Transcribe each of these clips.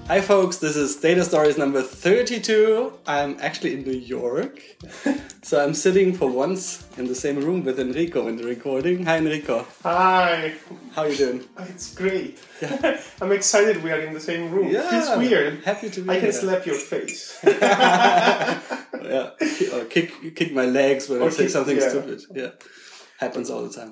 Hi folks, this is Data Stories number 32. I'm actually in New York. So I'm sitting for once in the same room with Enrico in the recording. Hi Enrico. Hi. How are you doing? It's great. Yeah. I'm excited we are in the same room. Yeah. Feels weird. Happy to be I here. can slap your face. Yeah. Or kick my legs when I say something stupid. Yeah. Happens all the time.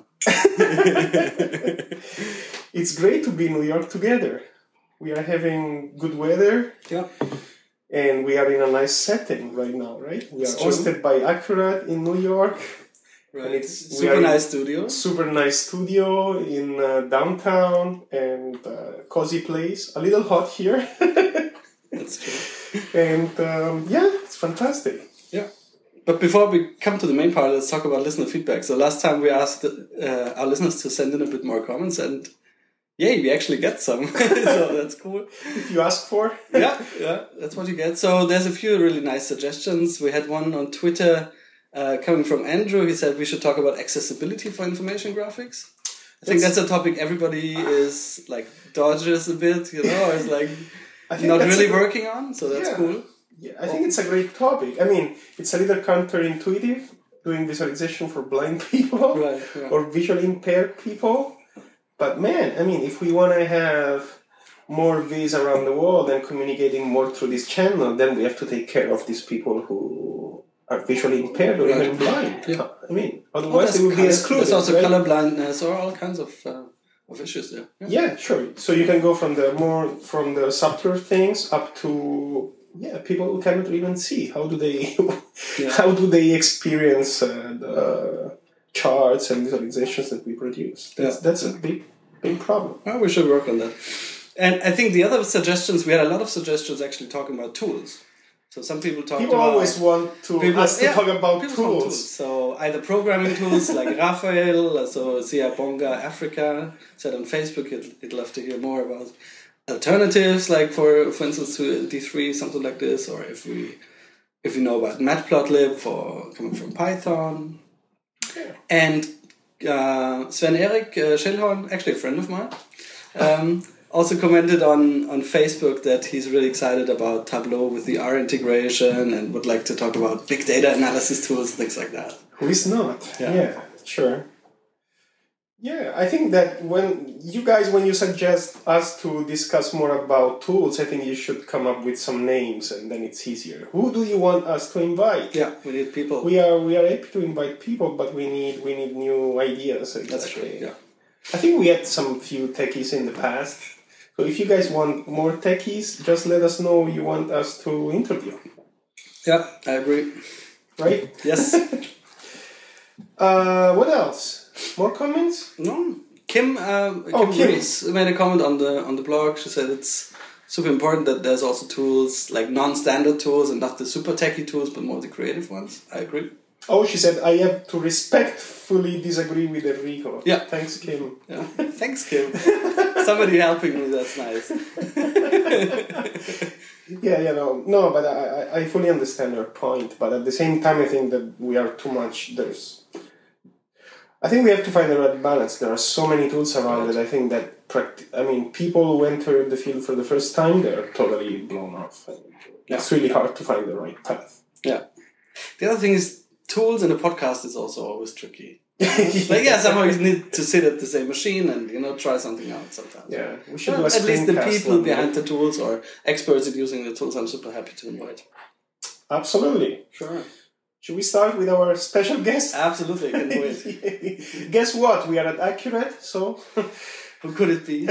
It's great to be in New York together. We are having good weather. Yeah. And we are in a nice setting right now, right? We are It's true. hosted by Accurate in New York. Right. And it's super nice studio. Super nice studio in downtown and cozy place. A little hot here. That's true. And it's fantastic. Yeah. But before we come to the main part, let's talk about listener feedback. So last time we asked our listeners to send in a bit more comments, and yay, we actually get some. So that's cool. If you ask for. yeah, that's what you get. So there's a few really nice suggestions. We had one on Twitter coming from Andrew. He said we should talk about accessibility for information graphics. I think that's a topic everybody is like dodges a bit, or is like not really working on. So that's cool. Yeah, I think it's a great topic. I mean, it's a little counterintuitive doing visualization for blind people or visually impaired people. But man, I mean, if we want to have more vis around the world and communicating more through this channel, then we have to take care of these people who are visually impaired or even blind. Yeah. I mean, otherwise they will be excluded. There's also color blindness or all kinds of issues there. Yeah, sure. So you can go from the subtler things up to people who cannot even see. How do they experience the charts and visualizations that we produce? That's a big problem. Well, we should work on that. And I think the other suggestions, we had a lot of suggestions actually talking about tools. So some people always want us to talk about tools. So either programming tools like Raphael, so Siabonga Africa said on Facebook he'd love to hear more about alternatives, like for instance to D3, something like this, or if we know about Matplotlib for coming from Python. Yeah. And Sven-Erik Schellhorn, actually a friend of mine, also commented on Facebook that he's really excited about Tableau with the R integration and would like to talk about big data analysis tools, things like that. Who is not? Yeah, sure. Yeah, I think that when you suggest us to discuss more about tools, I think you should come up with some names and then it's easier. Who do you want us to invite? Yeah, we need people. We are happy to invite people, but we need new ideas. Exactly. That's true, yeah. I think we had some few techies in the past. So if you guys want more techies, just let us know you want us to interview. Yeah, I agree. Right? Yes. What else? More comments? No. Kim Rees made a comment on the blog. She said it's super important that there's also tools, like non-standard tools and not the super techy tools, but more the creative ones. I agree. Oh, she said, I have to respectfully disagree with Enrico. Yeah. Thanks, Kim. Yeah. Thanks, Kim. Somebody helping me, that's nice. No, but I fully understand your point. But at the same time, I think that we are too much. I think we have to find the right balance. There are so many tools around that I think that people who enter the field for the first time, they're totally blown off. It's really hard to find the right path. Yeah. The other thing is, tools in a podcast is also always tricky. Somehow you need to sit at the same machine and try something out sometimes. Yeah, we should do a at least the people behind the the tools or experts at using the tools, I'm super happy to invite. Absolutely. Sure. Should we start with our special guest? Absolutely, I can wait. Guess what? We are at Accurate, so... Who could it be?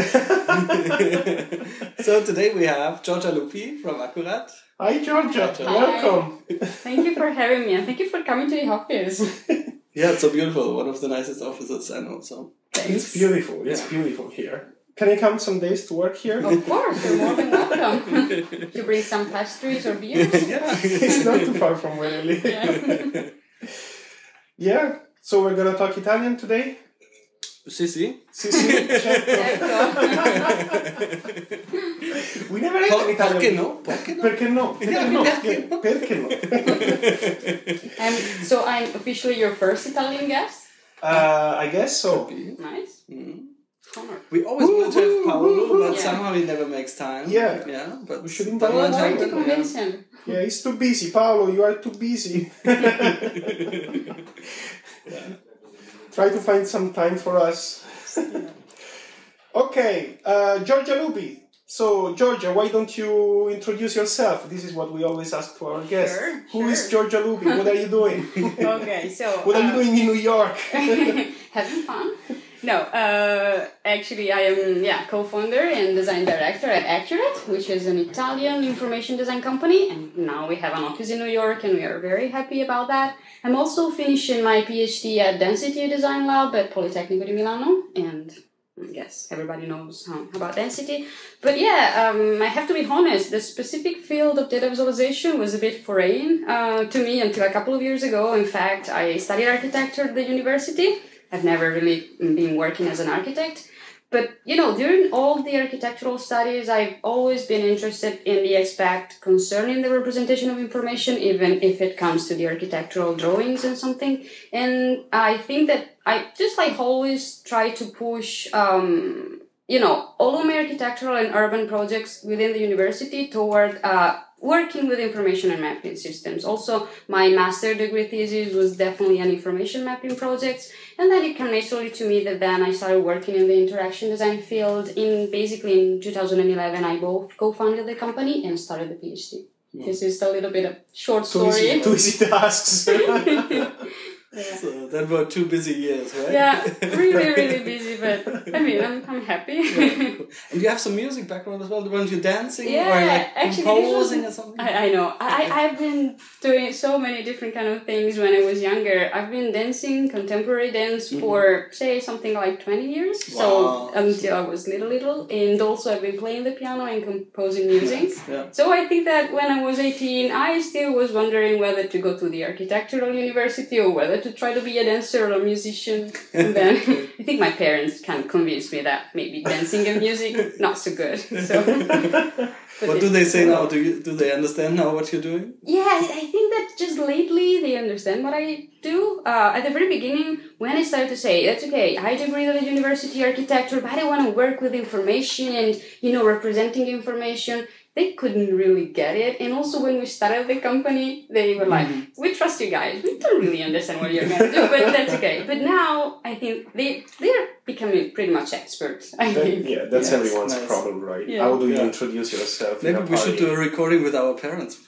So today we have Georgia Lupi from Accurate. Hi, Georgia. Welcome. Thank you for having me and thank you for coming to the office. Yeah, it's so beautiful. One of the nicest offices I know. So it's beautiful. It's beautiful here. Can I come some days to work here? Of course, you're more than welcome. To bring some pastries or beers. It's not too far from where I live. Yeah. So we're gonna talk Italian today. Sì. Certo. We never ate in Italian. Perché no? Perché no? So I'm officially your first Italian guest? I guess so. Nice. Mm. We always want to have Paolo, but somehow he never makes time. Yeah. But we should invite him. Trying to convince him. Yeah, he's too busy. Paolo, you are too busy. Try to find some time for us. Okay, Giorgia Lupi. So, Giorgia, why don't you introduce yourself? This is what we always ask to our guests. Who is Giorgia Lupi? What are you doing? Okay, so... What are you doing in New York? Having fun? No, actually I am co-founder and design director at Accurate, which is an Italian information design company, and now we have an office in New York and we are very happy about that. I'm also finishing my PhD at Density Design Lab at Politecnico di Milano, and I guess everybody knows about density. But I have to be honest, the specific field of data visualization was a bit foreign to me until a couple of years ago. In fact, I studied architecture at the university. I've never really been working as an architect. But, during all the architectural studies, I've always been interested in the aspect concerning the representation of information, even if it comes to the architectural drawings and something. And I think that I just always try to push, all of my architectural and urban projects within the university toward working with information and mapping systems. Also, my master degree thesis was definitely an information mapping project. And then it came naturally to me that then I started working in the interaction design field. In 2011, I both co-founded the company and started the PhD. This is a little bit of short story. Too easy tasks. So that were 2 busy years, right? Yeah, really, really busy, but I'm happy. Cool. And you have some music background as well. Weren't you dancing or actually, composing or something? I know. I've been doing so many different kind of things when I was younger. I've been dancing contemporary dance for, say, something like 20 years. Wow. So until I was little. And also I've been playing the piano and composing music. Yeah. So I think that when I was 18, I still was wondering whether to go to the architectural university or whether to try to be a dancer or a musician. And then I think my parents kind of convinced me that maybe dancing and music, not so good. So, what do they say now? Do they understand now what you're doing? Yeah, I think that just lately they understand what I do. At the very beginning, when I started to say, that's okay, I degree at the university architecture, but I want to work with information and, representing information, they couldn't really get it. And also when we started the company, they were like, we trust you guys. We don't really understand what you're going to do, but that's okay. But now I think they're becoming pretty much experts. That's everyone's problem, right? Yeah. How do you introduce yourself? Maybe we should do a recording with our parents.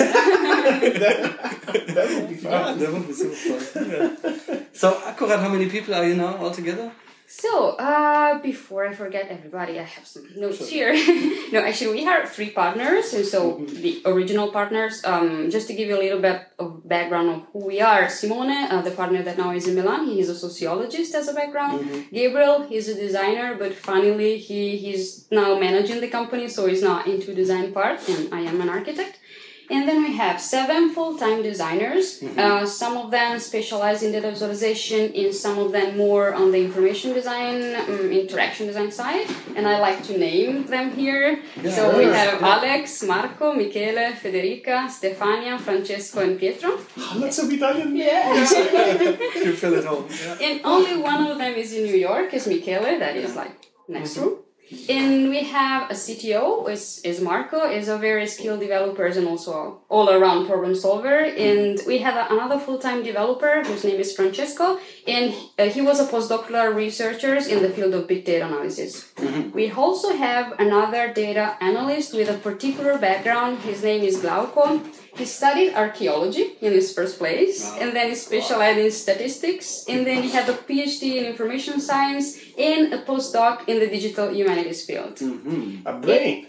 that would be fun. Yeah, that would be super fun. Yeah. So, Accurate, how many people are you now altogether? So, before I forget everybody, I have some notes here. No, actually, we are 3 partners. And so, the original partners, just to give you a little bit of background of who we are. Simone, the partner that now is in Milan, he is a sociologist as a background. Gabriel, he's a designer, but funnily, he's now managing the company, so he's not into design part, and I am an architect. And then we have 7 full-time designers. Some of them specialize in data visualization, and some of them more on the information design, interaction design side. And I like to name them here. So we have Alex, Marco, Michele, Federica, Stefania, Francesco, and Pietro. Lots of Italian. Yeah. You feel it all. Yeah. And only one of them is in New York, is Michele, that is next room. And we have a CTO, is Marco, is a very skilled developer and also all-around problem solver. And we have another full-time developer whose name is Francesco, and he was a postdoctoral researcher in the field of big data analysis. We also have another data analyst with a particular background. His name is Glauco. He studied archaeology in his first place, and then he specialized in statistics, and then he had a PhD in information science and a postdoc in the digital humanities field. A brain!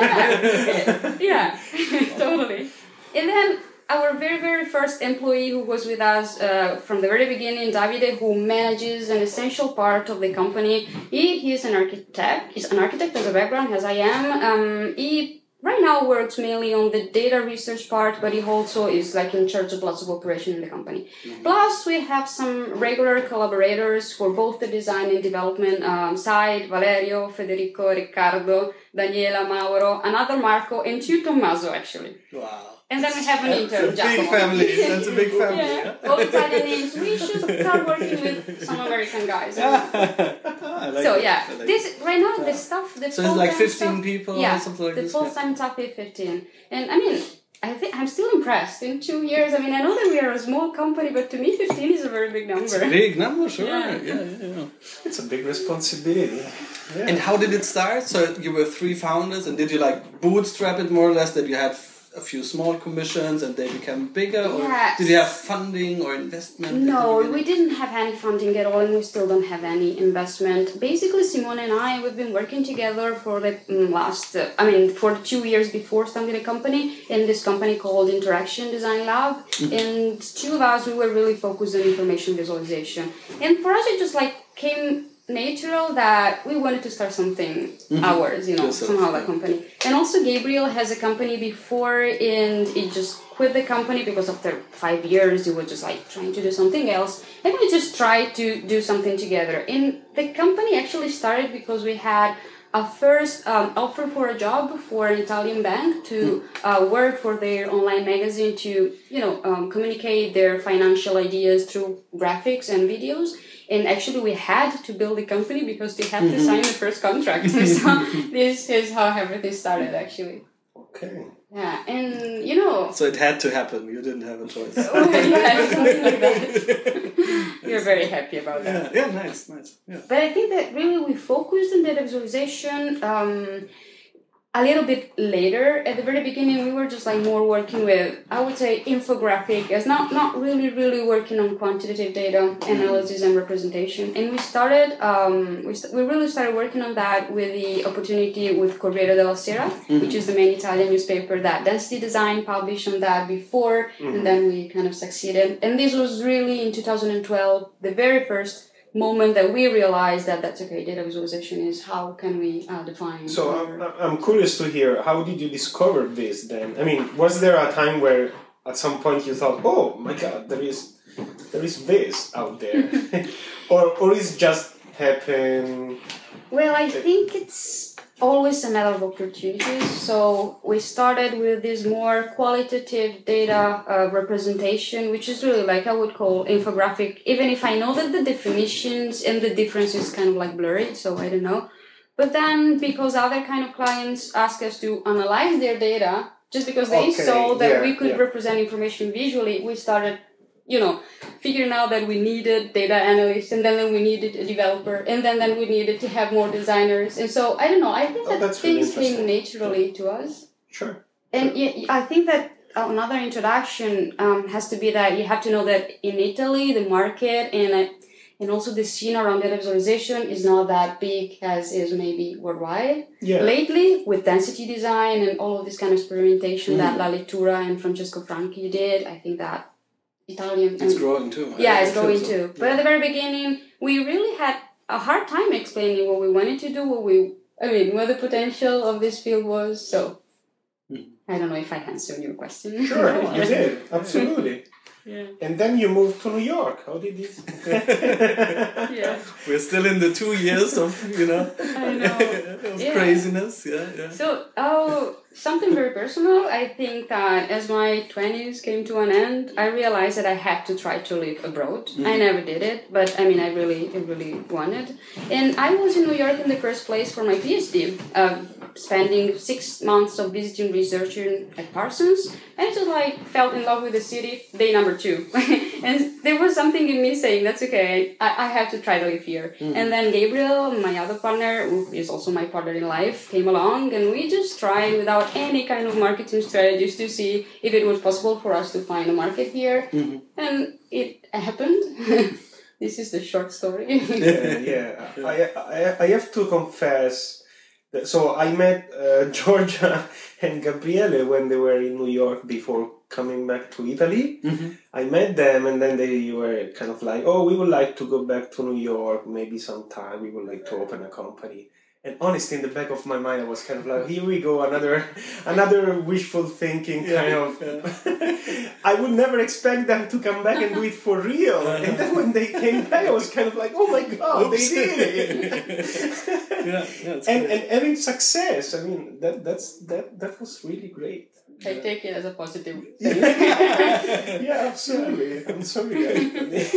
Yeah, totally. And then our very, very first employee who was with us from the very beginning, Davide, who manages an essential part of the company. He is an architect. He's an architect as a background, as I am. He right now works mainly on the data research part, but he also is in charge of lots of operation in the company. Plus, we have some regular collaborators for both the design and development side: Valerio, Federico, Riccardo, Daniela, Mauro, another Marco, and 2 Tommaso, actually. Wow. And then we have an intern, Giacomo. Big family. That's a big family. Yeah. All Italian names. We should start working with some American guys. So yeah, this right now the stuff. So it's like 15 people or something like this? The full-time staff is 15. And I mean, I think I'm still impressed. In 2 years, I mean, I know that we are a small company, but to me 15 is a very big number. It's a big number, sure. Yeah. It's a big responsibility. Yeah. And how did it start? So you were 3 founders, and did you like bootstrap it more or less, that you had a few small commissions and they became bigger? Or did you have funding or investment? No, we didn't have any funding at all, and we still don't have any investment. Basically, Simone and I, we've been working together for the last, for 2 years before starting the company, in this company called Interaction Design Lab. And 2 of us, we were really focused on information visualization. And for us, it just like came natural that we wanted to start something ours, somehow the company. And also Gabriel has a company before, and he just quit the company because after 5 years he was just like trying to do something else, and we just tried to do something together. And the company actually started because we had a first offer for a job for an Italian bank to work for their online magazine to communicate their financial ideas through graphics and videos. And actually, we had to build a company because they had to sign the first contract. So this is how everything started, actually. Okay. Yeah, and So it had to happen. You didn't have a choice. Yeah, something like that. We're very happy about that. Yeah, nice. Yeah. But I think that really we focused on data visualization a little bit later. At the very beginning, we were just like more working with, I would say, infographic, as not really working on quantitative data analysis and representation. And we started, we really started working on that with the opportunity with Corriere della Sera, which is the main Italian newspaper that Density Design published on that before, and then we kind of succeeded. And this was really in 2012, the very first moment that we realized that that's okay, data visualization is how can we define. So I'm curious to hear, how did you discover this then? I mean, was there a time where at some point you thought, oh my god, there is this out there? or is just happen? Well, I think it's always a matter of opportunities. So we started with this more qualitative data representation, which is really like I would call infographic, even if I know that the definitions and the difference is kind of like blurry, so I don't know. But then because other kind of clients ask us to analyze their data, just because they saw that we could represent information visually, we started figuring out that we needed data analysts, and then we needed a developer, and then we needed to have more designers. And so, I don't know, I think that things came naturally to us. Sure. And I think that another introduction has to be that you have to know that in Italy, the market and also the scene around data visualization is not that big as is maybe worldwide. Yeah. Lately, with density design and all of this kind of experimentation that La Lettura and Francesco Franchi did, I think that it's growing too. Yeah, it's growing too. But at the very beginning, we really had a hard time explaining what we wanted to do, what the potential of this field was. So, I don't know if I answered your question. Sure, you did. Absolutely. Yeah. And then you moved to New York. How did this? Yeah. We're still in the 2 years of, I know. of craziness. Yeah. So, something very personal. I think that as my 20s came to an end, I realized that I had to try to live abroad. I never did it, but I really wanted. And I was in New York in the first place for my PhD, spending 6 months of visiting researching at Parsons, and I just fell in love with the city day number 2. And there was something in me saying, that's okay, I have to try to live here. And then Gabriel, my other partner, who is also my partner in life, came along, and we just tried without any kind of marketing strategies to see if it was possible for us to find a market here. And it happened. This is the short story. I have to confess that, so I met Georgia and Gabriele when they were in New York before coming back to Italy. I met them, and then they were kind of like, oh, we would like to go back to New York maybe sometime, we would like to open a company. And honestly, in the back of my mind, I was kind of like, here we go, another wishful thinking kind of. I would never expect them to come back and do it for real. And then when they came back, I was kind of like, oh my god, they did it. And having success, I mean, that was really great. I take it as a positive thing. Yeah, absolutely. I'm sorry, guys.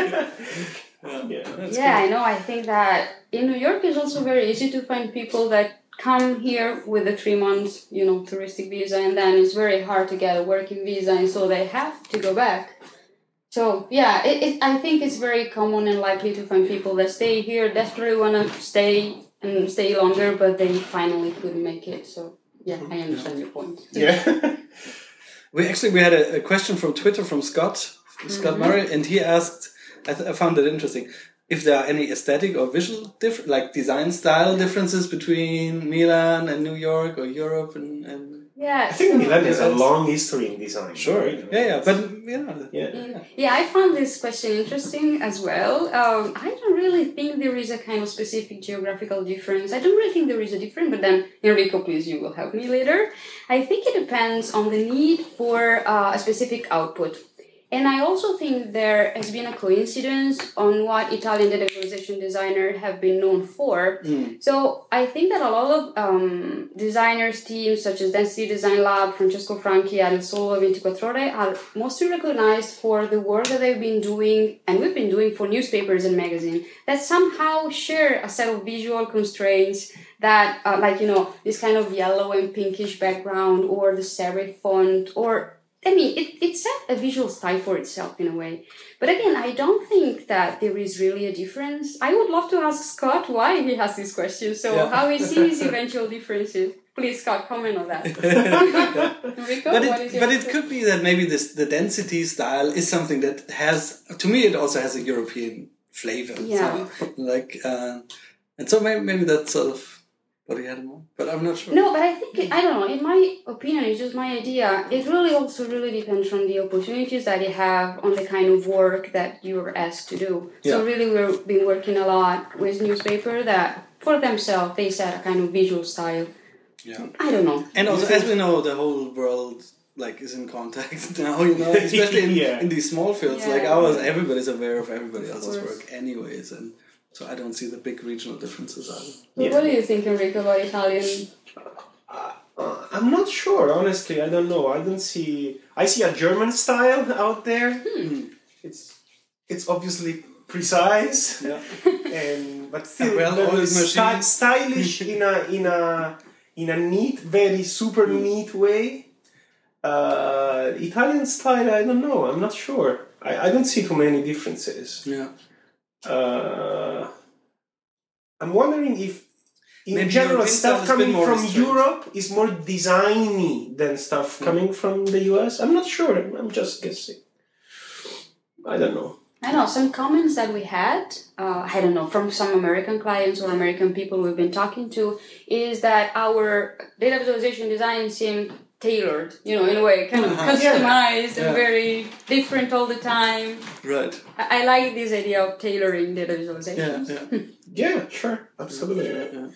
Yeah, I know. I think that in New York it's also very easy to find people that come here with a 3 months, touristic visa, and then it's very hard to get a working visa, and so they have to go back. So yeah, I think it's very common and likely to find people that stay here, desperately want to stay longer, but they finally couldn't make it. So yeah, I understand your point. Yeah. We had a question from Twitter from Scott Murray, and he asked, I found it interesting, if there are any aesthetic or visual like design style differences between Milan and New York or Europe and yeah, I think Milan has a long history in design. Sure. Right? Yeah, I found this question interesting as well. I don't really think there is a kind of specific geographical difference. I don't really think there is a difference, but then Enrico, please, you will help me later. I think it depends on the need for a specific output. And I also think there has been a coincidence on what Italian data visualization designers have been known for. So I think that a lot of designers teams such as Density Design Lab, Francesco Franchi, and Solo 24 Ore are mostly recognized for the work that they've been doing, and we've been doing for newspapers and magazines, that somehow share a set of visual constraints that, this kind of yellow and pinkish background, or the serif font, or it set a visual style for itself in a way. But again, I don't think that there is really a difference. I would love to ask Scott why he has this question. So how he sees eventual differences. Please, Scott, comment on that. Enrico, but it could be that maybe the density style is something that has, to me, it also has a European flavor. Yeah. So, and so maybe that's sort of what he had in mind, but I'm not sure. No, but I think, I don't know, in my opinion, it's just my idea, it really also depends on the opportunities that you have, on the kind of work that you're asked to do. Yeah. So really we've been working a lot with newspaper that, for themselves, they set a kind of visual style. Yeah. I don't know. And also, as we know, the whole world is in contact now, especially in these small fields like ours, everybody's aware of everybody else's work anyways, and so I don't see the big regional differences either. What do you think, Enrico, about Italian? I'm not sure, honestly. I don't know. I see a German style out there. It's obviously precise, but still stylish in a neat, very super neat way. Italian style, I don't know. I'm not sure. I don't see too many differences. Yeah. I'm wondering if, in general, stuff coming from Europe is more designy than stuff coming from the US. I'm not sure. I'm just guessing. I don't know. I know some comments that we had, I don't know, from some American clients or American people we've been talking to, is that our data visualization design seemed tailored, in a way, kind of customized and very different all the time. Right. I like this idea of tailoring data visualization. Yeah, sure. Absolutely.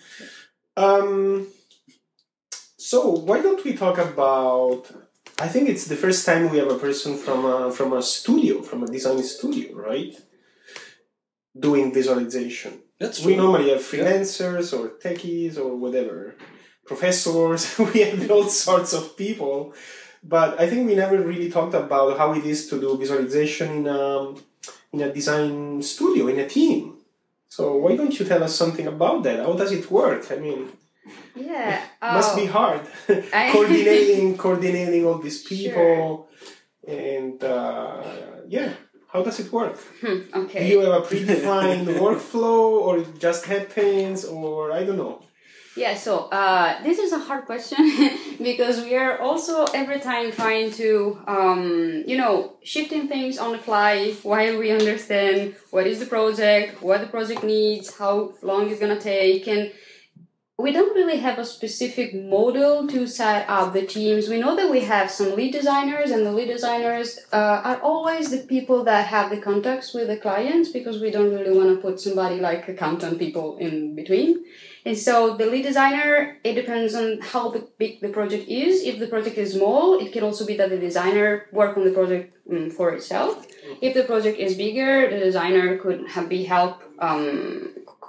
So why don't we talk about, I think it's the first time we have a person from a studio, from a design studio, right? Doing visualization. That's true. We normally have freelancers or techies or whatever. Professors, we have all sorts of people, but I think we never really talked about how it is to do visualization in a design studio, in a team. So why don't you tell us something about that? How does it work? I mean, must be hard coordinating all these people, and how does it work? Okay. Do you have a predefined workflow, or it just happens, or I don't know? Yeah, so this is a hard question because we are also every time trying to, shifting things on the fly while we understand what is the project, what the project needs, how long it's going to take, and we don't really have a specific model to set up the teams. We know that we have some lead designers, and the lead designers are always the people that have the contacts with the clients, because we don't really want to put somebody like accountant people in between. And so the lead designer, it depends on how big the project is. If the project is small, it can also be that the designer work on the project for itself. If the project is bigger, the designer could be help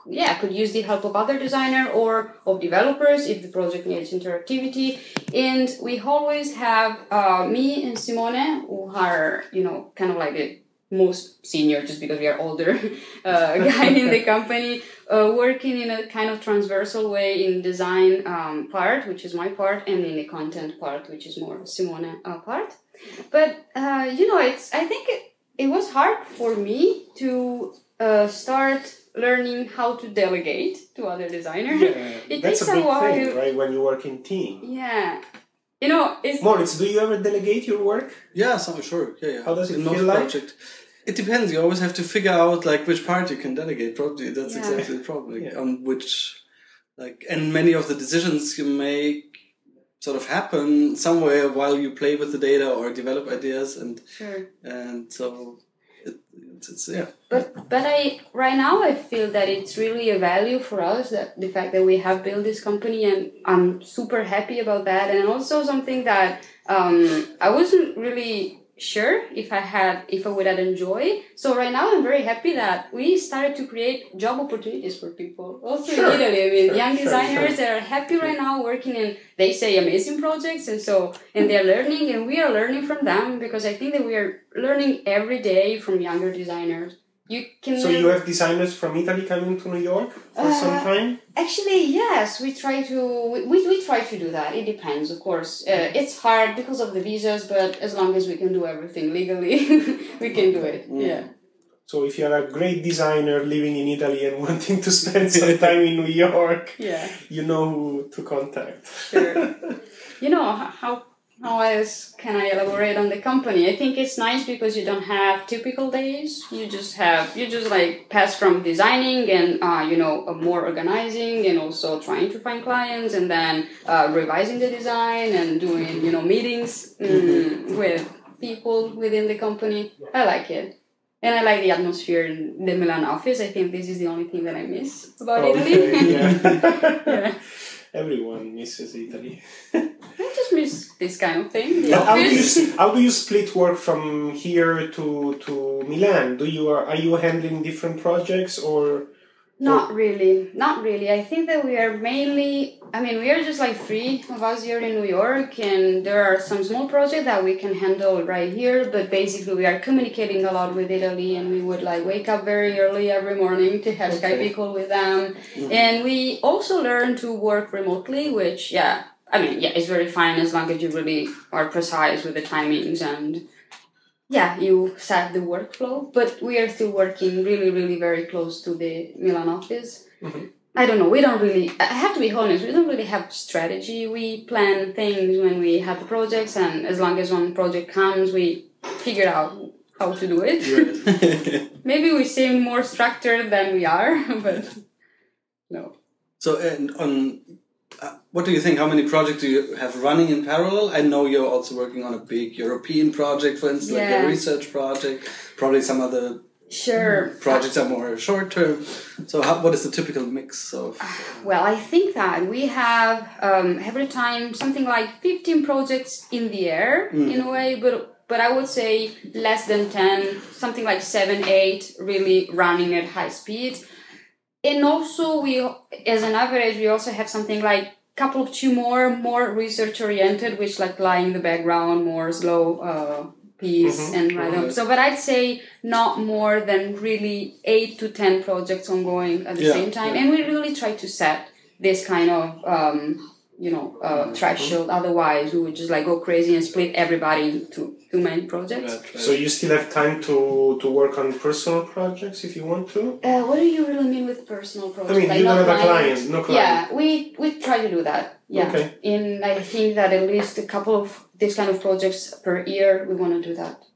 could use the help of other designer or of developers if the project needs interactivity. And we always have me and Simone, who are, kind of like the most senior, just because we are older guy in the company, working in a kind of transversal way in design part, which is my part, and in the content part, which is more Simone part. But I think it was hard for me to start learning how to delegate to other designers. Yeah, that's a big thing, right? When you work in team. Yeah. It's... Moritz, do you ever delegate your work? Yeah, sure. Yeah. How does it feel like? Project. It depends. You always have to figure out like which part you can delegate. Probably that's exactly the problem. On which, and many of the decisions you make sort of happen somewhere while you play with the data or develop ideas, and so it's. But right now I feel that it's really a value for us, that the fact that we have built this company, and I'm super happy about that, and also something that I wasn't really sure if I would enjoy. So right now I'm very happy that we started to create job opportunities for people also in Italy. I mean, young designers that are happy right now working in, they say, amazing projects, and they're learning, and we are learning from them, because I think that we are learning every day from younger designers. So you have designers from Italy coming to New York for some time? Actually, yes. We try to do that. It depends, of course. It's hard because of the visas, but as long as we can do everything legally, we can do it. Yeah. So if you're a great designer living in Italy and wanting to spend some time in New York, you know who to contact. Sure. How else can I elaborate on the company? I think it's nice because you don't have typical days. You just pass from designing and more organizing, and also trying to find clients, and then revising the design and doing meetings with people within the company. I like it. And I like the atmosphere in the Milan office. I think this is the only thing that I miss about Italy. Yeah. Everyone misses Italy. I just miss this kind of thing. How do you split work from here to Milan? Are you handling different projects or? Not really. I think that we are mainly, we are just like 3 of us here in New York, and there are some small projects that we can handle right here, but basically we are communicating a lot with Italy, and we would wake up very early every morning to have Skype call with them. Mm-hmm. And we also learn to work remotely, which, it's very fine as long as you really are precise with the timings and you set the workflow, but we are still working really, really very close to the Milan office. Mm-hmm. I don't know, I have to be honest, we don't really have strategy. We plan things when we have the projects, and as long as one project comes, we figure out how to do it. Right. Maybe we seem more structured than we are, but no. So, what do you think? How many projects do you have running in parallel? I know you're also working on a big European project, for instance, like a research project. Probably some other projects are more short term. So, what is the typical mix of? Well, I think that we have every time something like 15 projects in the air in a way, but I would say less than 10, something like 7, 8, really running at high speed. And also, we, as an average, we also have something like couple of 2 more research oriented, which lie in the background, more slow piece and write up. So, but I'd say not more than really 8 to 10 projects ongoing at the same time, and we really try to set this kind of threshold. Otherwise, we would just go crazy and split everybody into too many projects. Right. So you still have time to work on personal projects if you want to? What do you really mean with personal projects? You don't have a client, no client. Yeah, we try to do that. Yeah. Okay. And I think that at least a couple of these kind of projects per year, we want to do that.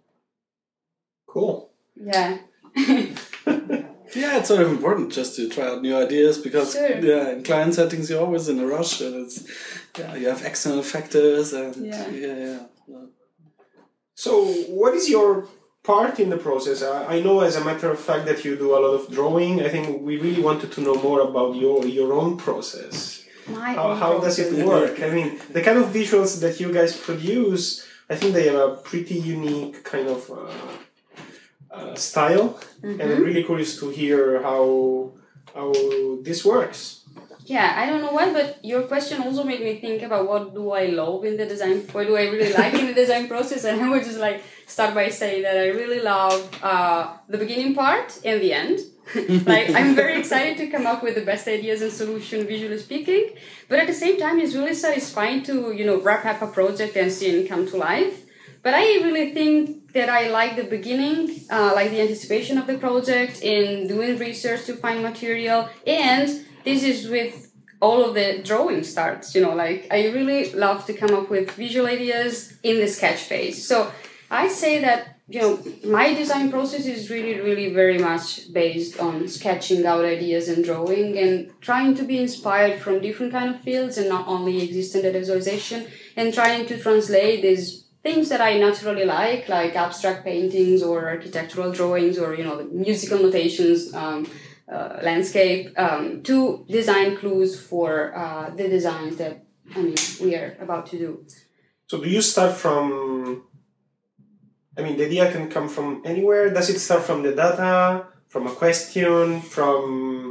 Cool. Yeah. Yeah, it's sort of important just to try out new ideas, because in client settings you're always in a rush, and you have external factors and So, what is your part in the process? I know, as a matter of fact, that you do a lot of drawing. I think we really wanted to know more about your own process. How does it work? The kind of visuals that you guys produce, I think they have a pretty unique kind of style, and I'm really curious to hear how this works. Yeah, I don't know why, but your question also made me think about what do I love in the design, what do I really like in the design process, and I would just like start by saying that I really love the beginning part and the end. Like, I'm very excited to come up with the best ideas and solution, visually speaking, but at the same time, it's really satisfying to, wrap up a project and see it come to life. But I really think that I like the beginning, like the anticipation of the project, in doing research to find material, and this is with all of the drawing starts, like I really love to come up with visual ideas in the sketch phase. So I say that, my design process is really, really very much based on sketching out ideas and drawing and trying to be inspired from different kind of fields and not only exist in the visualization, and trying to translate these things that I naturally like abstract paintings or architectural drawings or, the musical notations, landscape, to design clues for the designs that we are about to do. So do you start from, the idea can come from anywhere? Does it start from the data, from a question, from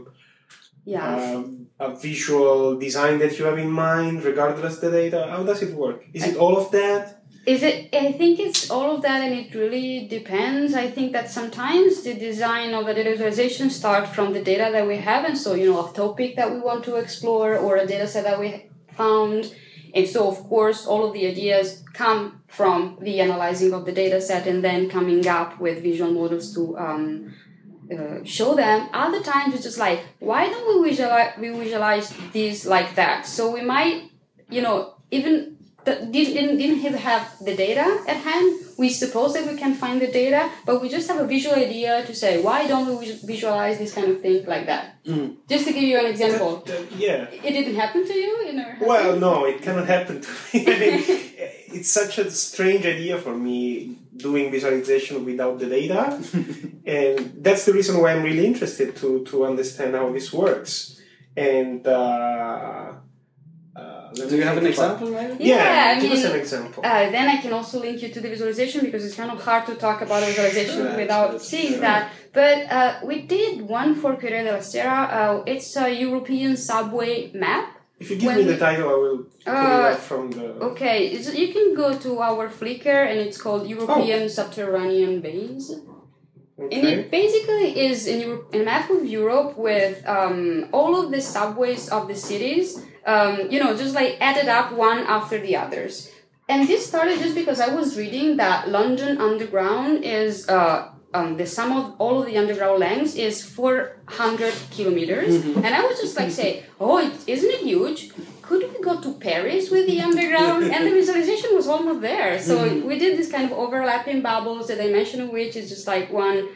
a visual design that you have in mind, regardless of the data? How does it work? Is it all of that? I think it's all of that, and it really depends. I think that sometimes the design of a data visualization starts from the data that we have, and so, a topic that we want to explore or a data set that we found. And so, of course, all of the ideas come from the analyzing of the data set and then coming up with visual models to show them. Other times it's just like, why don't we visualize this like that? So we might, even didn't have the data at hand. We suppose that we can find the data, but we just have a visual idea to say, why don't we visualize this kind of thing like that? Just to give you an example. It didn't happen to you? Well, no, it cannot happen to me. It's such a strange idea for me, doing visualization without the data. And that's the reason why I'm really interested to understand how this works. And do you have an example, maybe? Yeah, give us an example. Then I can also link you to the visualization, because it's kind of hard to talk about visualization without seeing that. But we did one for Corriere della Sera. It's a European subway map. If you give me the title, I will put it out from the... Okay, you can go to our Flickr, and it's called European Subterranean Bays. Okay. And it basically is a map of Europe with all of the subways of the cities, just like added up one after the others. And this started just because I was reading that London Underground is, the sum of all of the underground lengths is 400 kilometers. Mm-hmm. And I was just like say, isn't it huge? Could we go to Paris with the underground? And the visualization was almost there. So we did this kind of overlapping bubbles, the dimension of which is just like one,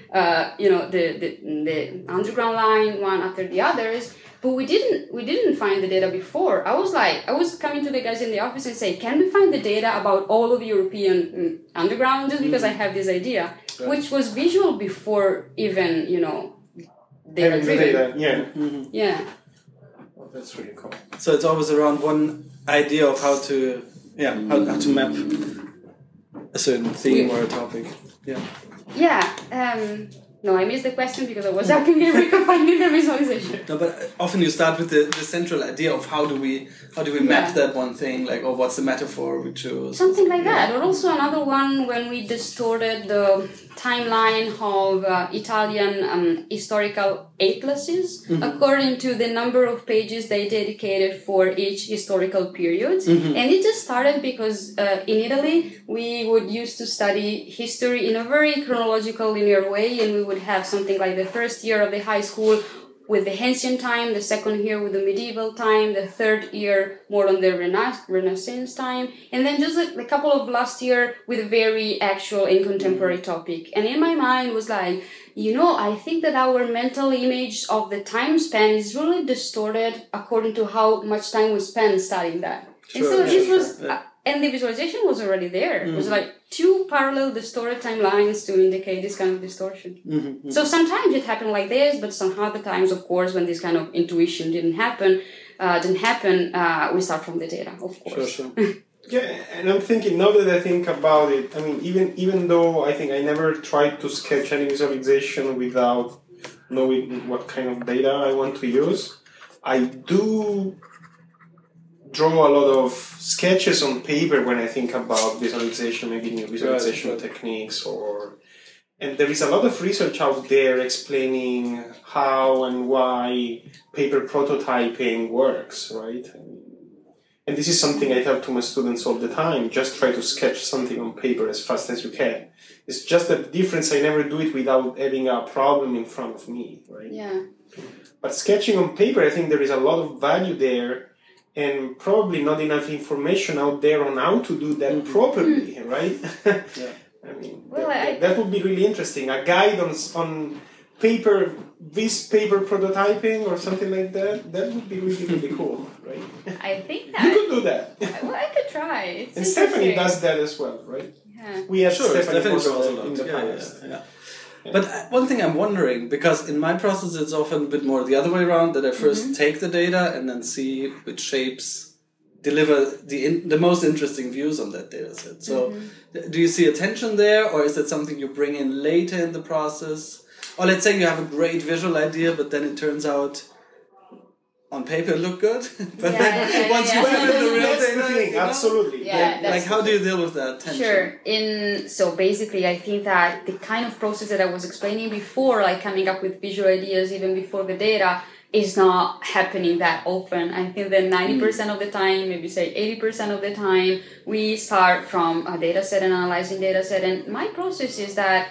the underground line, one after the others. But we didn't find the data before. I was coming to the guys in the office and say, can we find the data about all of European underground? Just because I have this idea, which was visual before even, data driven. Yeah. Mm-hmm. Yeah. That's really cool. So it's always around one idea of how to map a certain theme or a topic. Yeah. Yeah. No, I missed the question because I was asking if we could find the visualization. No, but often you start with the central idea of how do we map that one thing, like, or what's the metaphor we choose. Something like that. Or also another one when we distorted the timeline of Italian historical atlases according to the number of pages they dedicated for each historical period. And it just started because in Italy we would used to study history in a very chronological linear way, and we would have something like the first year of the high school with the ancient time, the second year with the medieval time, the third year more on the Renaissance time, and then just a couple of last year with a very actual and contemporary topic. And in my mind was like, I think that our mental image of the time span is really distorted according to how much time we spend studying that. Sure, and so this was... and the visualization was already there. It was like two parallel distorted timelines to indicate this kind of distortion. So sometimes it happened like this, but some other times, of course, when this kind of intuition didn't happen, we start from the data, of course. Sure. Yeah, and I'm thinking, now that I think about it, even though I think I never tried to sketch any visualization without knowing what kind of data I want to use. I do draw a lot of sketches on paper when I think about visualization, maybe new visualization techniques, and there is a lot of research out there explaining how and why paper prototyping works, right? And this is something I tell to my students all the time. Just try to sketch something on paper as fast as you can. It's just the difference, I never do it without having a problem in front of me, right? Yeah. But sketching on paper, I think there is a lot of value there, and probably not enough information out there on how to do that properly, right? Yeah. I mean, Well, that would be really interesting. A guide on paper, this paper prototyping or something like that. That would be really, really cool, right? I think that you could do that. Well, I could try. It's and Stephanie does that as well, right? Yeah. We have Stephanie for draws a that lot. in the Yeah. past. But one thing I'm wondering, because in my process it's often a bit more the other way around, that I first take the data and then see which shapes deliver the most interesting views on that data set. So do you see a tension there, or is that something you bring in later in the process? Or let's say you have a great visual idea, but then it turns out on paper it looked good, but then once you put in the real data, absolutely. Yeah, like how do you deal with that tension? Sure. So basically, I think that the kind of process that I was explaining before, like coming up with visual ideas even before the data, is not happening that often. I think that 90% of the time, maybe say 80% of the time, we start from a data set and analyzing data set. And my process is that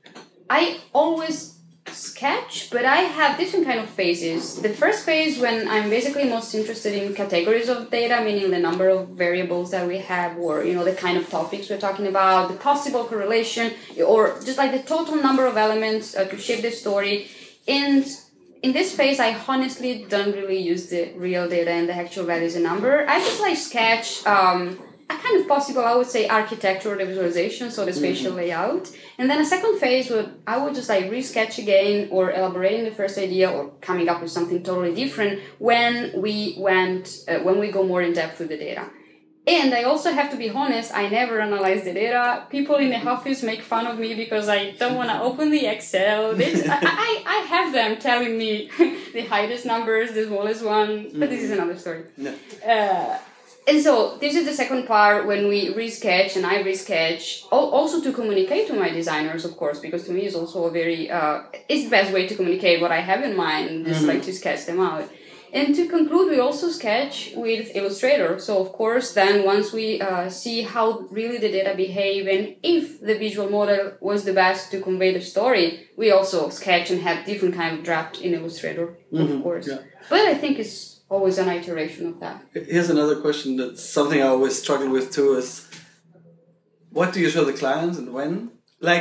I always sketch, but I have different kind of phases. The first phase, when I'm basically most interested in categories of data, meaning the number of variables that we have, or the kind of topics we're talking about, the possible correlation, or just like the total number of elements to shape the story. And in this phase, I honestly don't really use the real data and the actual value as a number. I just like sketch a kind of possible, I would say, architecture or the visualization, so the spatial layout. And then a second phase I would just like resketch again, or elaborating the first idea, or coming up with something totally different when we go more in depth with the data. And I also have to be honest, I never analyze the data. People in the office make fun of me because I don't want to open the Excel. I have them telling me the highest numbers, the smallest one, but this is another story. No. And so this is the second part, when we resketch, and I resketch, also to communicate to my designers, of course, because to me it's also a very, it's the best way to communicate what I have in mind, just like to sketch them out. And to conclude, we also sketch with Illustrator. So of course, then once we see how really the data behave, and if the visual model was the best to convey the story, we also sketch and have different kind of drafts in Illustrator, of course. Yeah. But I think it's always an iteration of that. Here's another question that's something I always struggle with too, is what do you show the clients and when?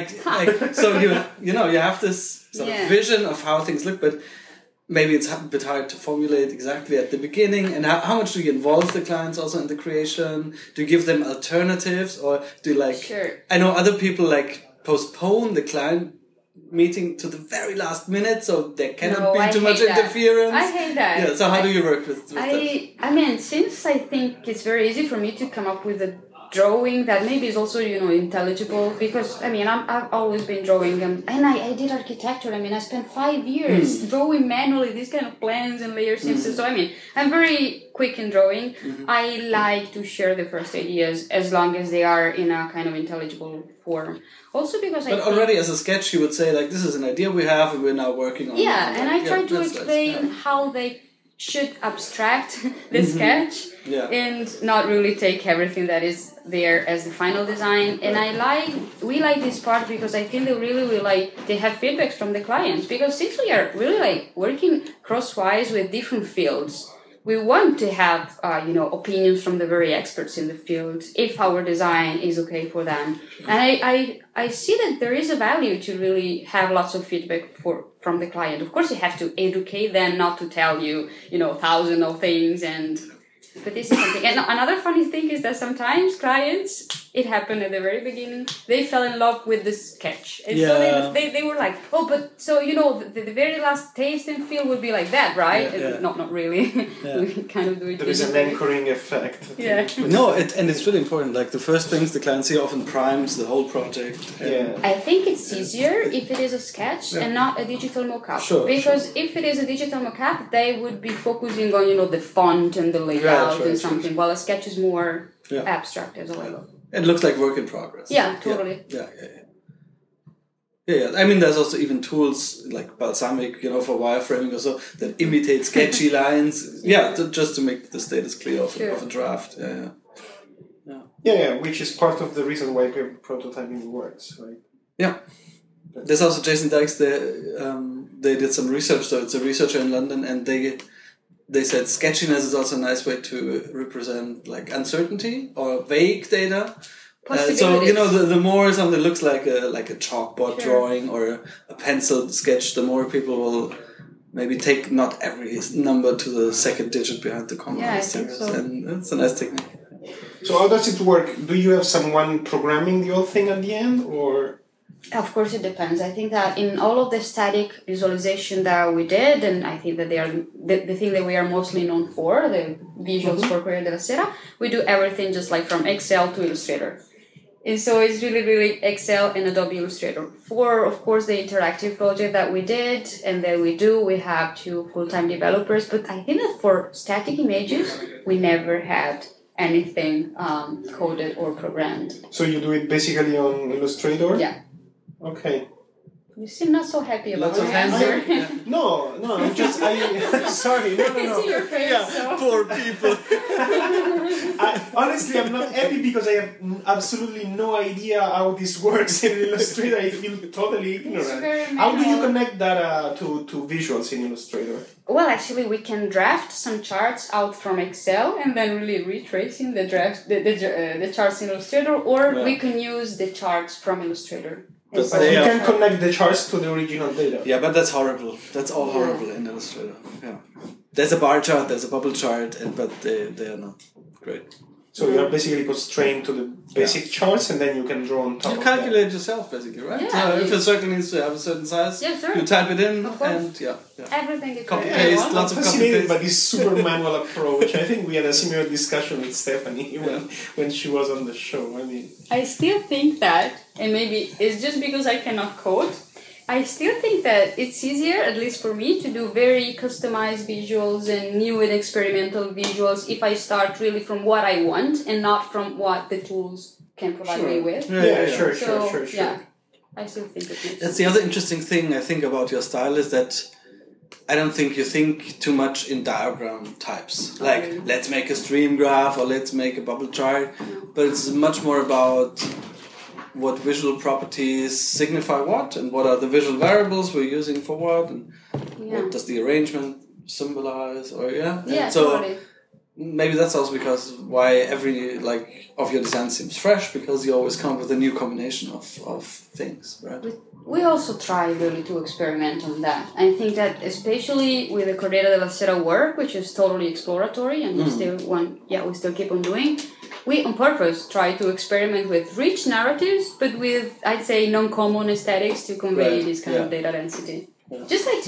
So you have this sort of vision of how things look, but maybe it's a bit hard to formulate exactly at the beginning. And how much do you involve the clients also in the creation? Do you give them alternatives, or do you Sure. I know other people postpone the client meeting to the very last minute, so there cannot be too much interference. I hate that. Yeah. So how do you work with that? I mean, since I think it's very easy for me to come up with a drawing that maybe is also intelligible, because I've always been drawing, and I did architecture. I spent 5 years drawing manually these kind of plans and layer systems. So I'm very quick in drawing. I like to share the first ideas as long as they are in a kind of intelligible form. Also because already as a sketch you would say this is an idea we have and we're now working on it. And I try to explain how they should abstract the sketch and not really take everything that is there as the final design. And we like this part because I think they have feedbacks from the clients, because since we are really working crosswise with different fields, we want to have opinions from the very experts in the field if our design is okay for them. And I see that there is a value to really have lots of feedback from the client. Of course, you have to educate them, not to tell you thousands of things. But this is something. And another funny thing is that sometimes clients, it happened at the very beginning. They fell in love with the sketch. And so they were like, oh, but so, the very last taste and feel would be like that, right? Not really. We kind of do it. There is an anchoring effect. Yeah. No, and it's really important. Like the first things the client see often primes the whole project. I think it's easier if it is a sketch and not a digital mock-up. Because if it is a digital mock-up, they would be focusing on, the font and the layout and something, while a sketch is more abstract as well. It looks like work in progress. Yeah, totally. Yeah. I mean, there's also even tools like Balsamic, for wireframing or so, that imitate sketchy lines. Just to make the status clear of a draft. Yeah, which is part of the reason why prototyping works, right? Yeah. There's also Jason Dykes. They did some research. So it's a researcher in London, and they said sketchiness is also a nice way to represent like uncertainty or vague data. So the more something looks like a chalkboard drawing or a pencil sketch, the more people will maybe take not every number to the second digit behind the comma. Yeah, I think so. And it's a nice technique. So how does it work? Do you have someone programming the whole thing at the end, or? Of course, it depends. I think that in all of the static visualization that we did, and I think that they are the thing that we are mostly known for, the visuals for Corriere della Sera, we do everything just like from Excel to Illustrator. And so it's really, really Excel and Adobe Illustrator. For, of course, the interactive project that we did and that we have 2 full-time developers. But I think that for static images, we never had anything coded or programmed. So you do it basically on Illustrator? Yeah. Okay. You seem not so happy about Lots of your hands answer. No, I'm just, sorry, no. I can see your face, so. Poor people. Honestly, I'm not happy because I have absolutely no idea how this works in Illustrator. I feel totally ignorant. How do you connect data to visuals in Illustrator? Well, actually, we can draft some charts out from Excel and then really retracing the charts in Illustrator, or we can use the charts from Illustrator. But you can connect the charts to the original data. Yeah, but that's horrible. That's all horrible in Illustrator. Yeah. There's a bar chart, there's a bubble chart, but they are not great. So you are basically constrained to the basic charts, and then you can draw on top. You calculate yourself, basically, right? Yeah, if a circle needs to have a certain size, you type it in, and everything is copy paste. Lots of copy fascinated paste. by this super manual approach. I think we had a similar discussion with Stephanie when she was on the show. I mean, I still think that, and maybe it's just because I cannot code, I still think that it's easier, at least for me, to do very customized visuals and new and experimental visuals if I start really from what I want and not from what the tools can provide me with. Sure. Yeah, I still think it makes sense. That's the other interesting thing I think about your style is that I don't think you think too much in diagram types. Like, let's make a stream graph or let's make a bubble chart. But it's much more about what visual properties signify what, and what are the visual variables we're using for what, and what does the arrangement symbolize, or totally. Maybe that's also because why every of your design seems fresh, because you always come up with a new combination of things, right? We also try really to experiment on that. I think that especially with the Corriere della Sera work, which is totally exploratory, and we still keep on doing. We on purpose try to experiment with rich narratives, but with, I'd say, non-common aesthetics to convey this kind of data density. Yeah. Just like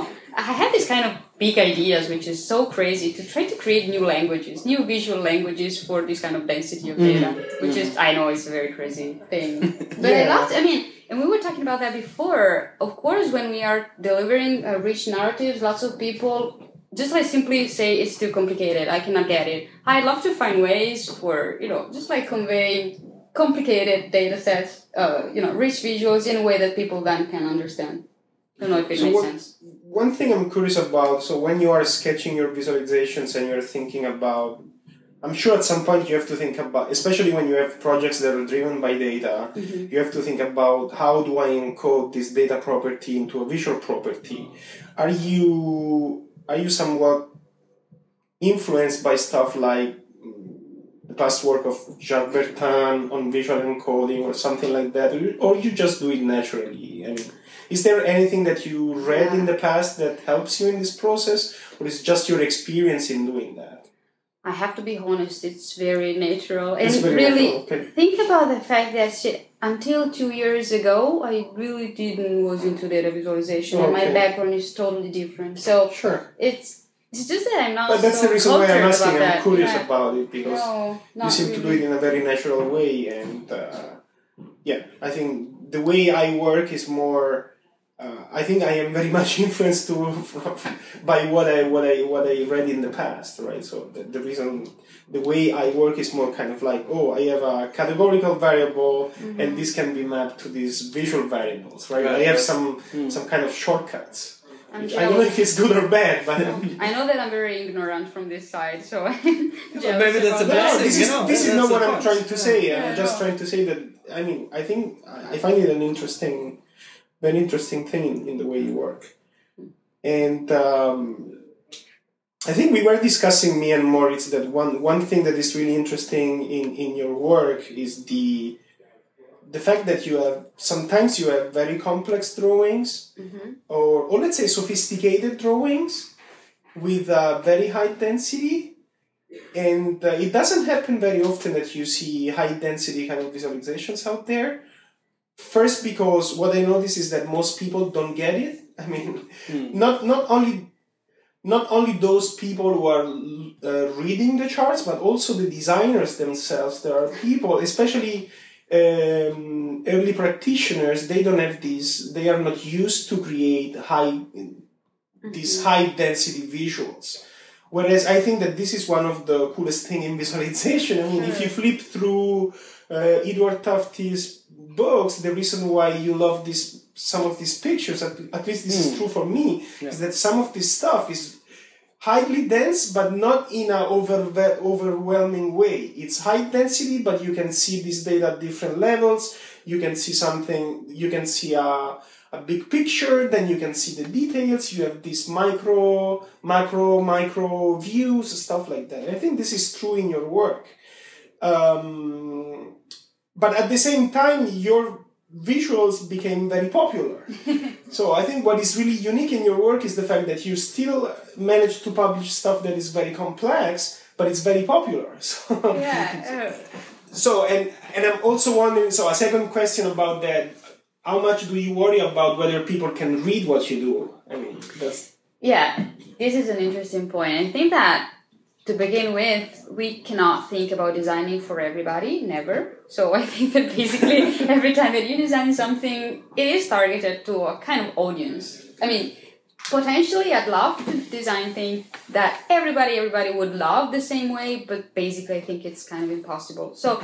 I have this kind of big ideas, which is so crazy, to try to create new languages, new visual languages for this kind of density of data, which is, I know it's a very crazy thing. But I loved, and we were talking about that before. Of course, when we are delivering rich narratives, lots of people just simply say it's too complicated, I cannot get it. I'd love to find ways for, just conveying complicated data sets, rich visuals in a way that people then can understand. I don't know if it makes sense. One thing I'm curious about, so when you are sketching your visualizations and you're thinking about, I'm sure at some point you have to think about, especially when you have projects that are driven by data, you have to think about how do I encode this data property into a visual property. Are you somewhat influenced by stuff like the past work of Jacques Bertin on visual encoding or something like that, or you just do it naturally? I mean, is there anything that you read in the past that helps you in this process, or is it just your experience in doing that? I have to be honest, it's very natural. And it's very really, natural. Okay. think about the fact that until 2 years ago, I really didn't was into data visualization, and my background is totally different. So sure. It's just that I'm not. But that's so the reason why I'm asking. I'm curious yeah. about it because you seem to do it in a very natural way, and I think the way I work is more. I think I am very much influenced by what I read in the past, right? So the way I work is more kind of like, I have a categorical variable, and this can be mapped to these visual variables, right? I have some kind of shortcuts. I don't know if it's good or bad, but I know that I'm very ignorant from this side, so maybe that's a bad thing. This is not what I'm trying to say. I'm just trying to say that I think I find it an very interesting thing in the way you work. And I think we were discussing, me and Moritz, that one thing that is really interesting in your work is the fact that sometimes you have very complex drawings, or let's say sophisticated drawings with very high density. And it doesn't happen very often that you see high density kind of visualizations out there. First, because what I notice is that most people don't get it. I mean, not only those people who are reading the charts, but also the designers themselves. There are people, especially early practitioners. They don't have these. They are not used to create these high density visuals. Whereas I think that this is one of the coolest thing in visualization. I mean, if you flip through Edward Tufte's books, the reason why you love some of these pictures, at least this is true for me, is that some of this stuff is highly dense, but not in an overwhelming way. It's high density, but you can see this data at different levels. You can see a big picture, then you can see the details. You have these micro views, stuff like that. I think this is true in your work. But at the same time, your visuals became very popular. So I think what is really unique in your work is the fact that you still manage to publish stuff that is very complex, but it's very popular. So, So, and I'm also wondering, so a second question about that, how much do you worry about whether people can read what you do? I mean, that's... Yeah, this is an interesting point. I think that to begin with, we cannot think about designing for everybody, never. So I think that basically every time that you design something, it is targeted to a kind of audience. I mean, potentially I'd love to design things that everybody would love the same way, but basically I think it's kind of impossible. So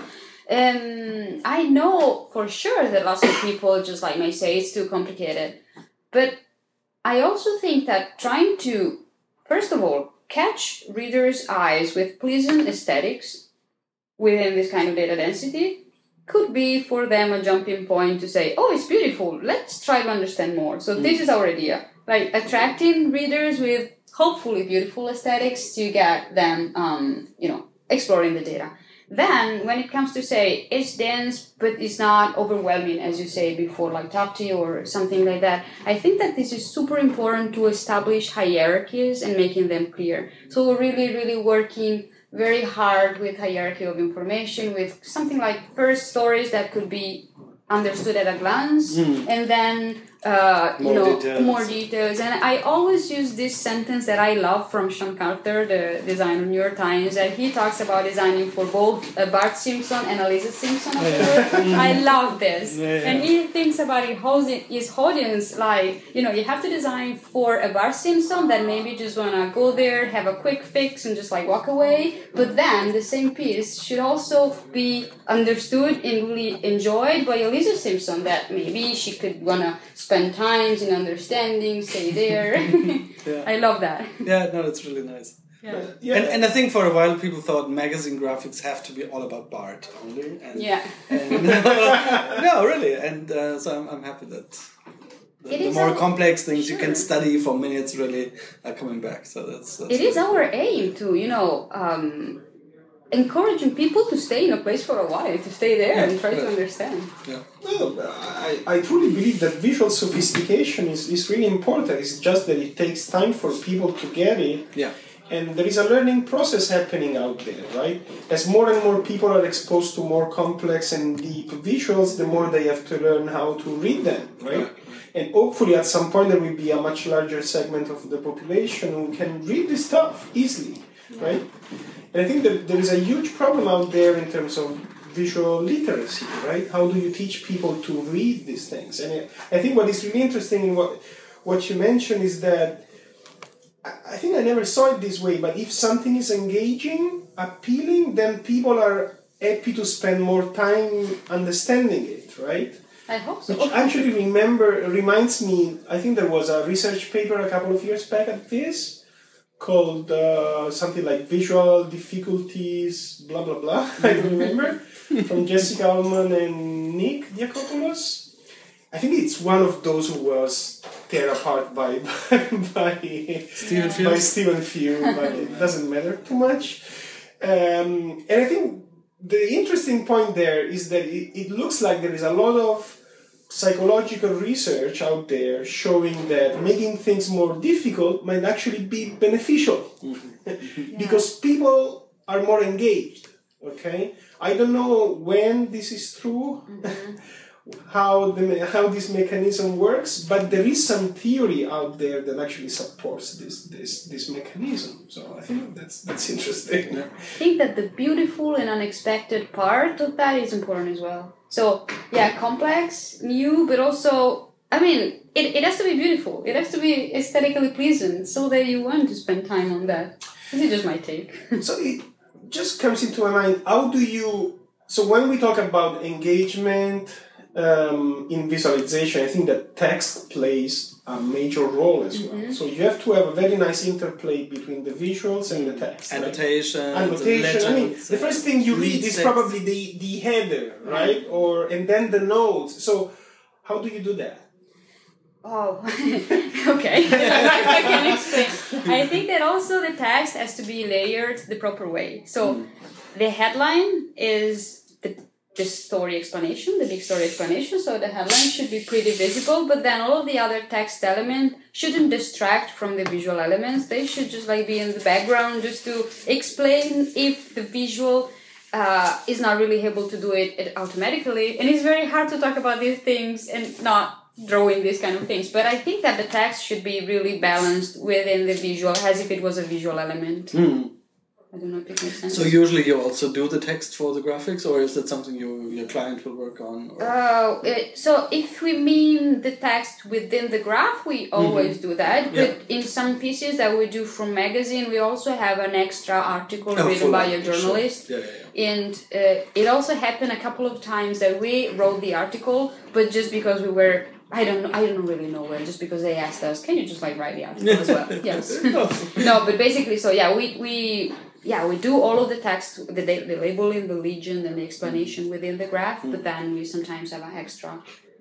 I know for sure that lots of people just like may say it's too complicated. But I also think that trying to, first of all, catch readers' eyes with pleasant aesthetics within this kind of data density could be for them a jumping point to say, oh, it's beautiful, let's try to understand more. So this is our idea, like attracting readers with hopefully beautiful aesthetics to get them, exploring the data. Then, when it comes to say, it's dense, but it's not overwhelming, as you say before, like Tufte or something like that, I think that this is super important to establish hierarchies and making them clear. So we're really, really working very hard with hierarchy of information, with something like first stories that could be understood at a glance, and then more details. And I always use this sentence that I love from Sean Carter, the designer of New York Times, that he talks about designing for both Bart Simpson and Eliza Simpson. I love this. And he thinks about his audience like, you have to design for a Bart Simpson that maybe just want to go there, have a quick fix and just like walk away. But then the same piece should also be understood and really enjoyed by Eliza Simpson, that maybe she could want to spend times in understanding, stay there. I love that. Yeah, no, it's really nice. And I think for a while people thought magazine graphics have to be all about Bart only. No, really. And so I'm happy that the more complex things you can study for minutes really are coming back. So that's it is our aim to, encouraging people to stay in a place for a while, to stay there and try to understand. Yeah. Well, I truly believe that visual sophistication is really important. It's just that it takes time for people to get it. Yeah. And there is a learning process happening out there, right? As more and more people are exposed to more complex and deep visuals, the more they have to learn how to read them, right? And hopefully at some point there will be a much larger segment of the population who can read this stuff easily, right? And I think that there is a huge problem out there in terms of visual literacy, right? How do you teach people to read these things? And I think what is really interesting in what you mentioned is that I think I never saw it this way, but if something is engaging, appealing, then people are happy to spend more time understanding it, right? I hope so. Which actually reminds me, I think there was a research paper a couple of years back at this called something like Visual Difficulties, blah, blah, blah, I don't remember, from Jessica Ullman and Nick Diakopoulos. I think it's one of those who was tear apart by Stephen Few, but it doesn't matter too much. And I think the interesting point there is that it looks like there is a lot of psychological research out there showing that making things more difficult might actually be beneficial because people are more engaged. Okay, I don't know when this is true. How this mechanism works, but there is some theory out there that actually supports this mechanism. So I think that's interesting. I think that the beautiful and unexpected part of that is important as well. So yeah, complex, new, but also, I mean, it has to be beautiful. It has to be aesthetically pleasant, so that you want to spend time on that. This is just my take. So it just comes into my mind. So when we talk about engagement. In visualization, I think that text plays a major role as well. So you have to have a very nice interplay between the visuals and the text. Annotation. Legends, I mean, the first thing you read is probably the header, right? And then the notes. So how do you do that? Oh, okay. I can explain. I think that also the text has to be layered the proper way. So the headline is the story explanation, the big story explanation, so the headline should be pretty visible, but then all of the other text elements shouldn't distract from the visual elements. They should just like be in the background just to explain if the visual is not really able to do it automatically. And it's very hard to talk about these things and not drawing these kind of things. But I think that the text should be really balanced within the visual as if it was a visual element. I don't know if it makes sense. So usually you also do the text for the graphics, or is that something your client will work on? So if we mean the text within the graph, we always do that. But in some pieces that we do from magazine, we also have an extra article written by a journalist. Sure. And it also happened a couple of times that we wrote the article, but just because we were... I don't really know when, just because they asked us, can you just like write the article as well? Yes. No, but basically, so yeah, we do all of the text, the labeling, the legend, and the explanation within the graph, but then we sometimes have an extra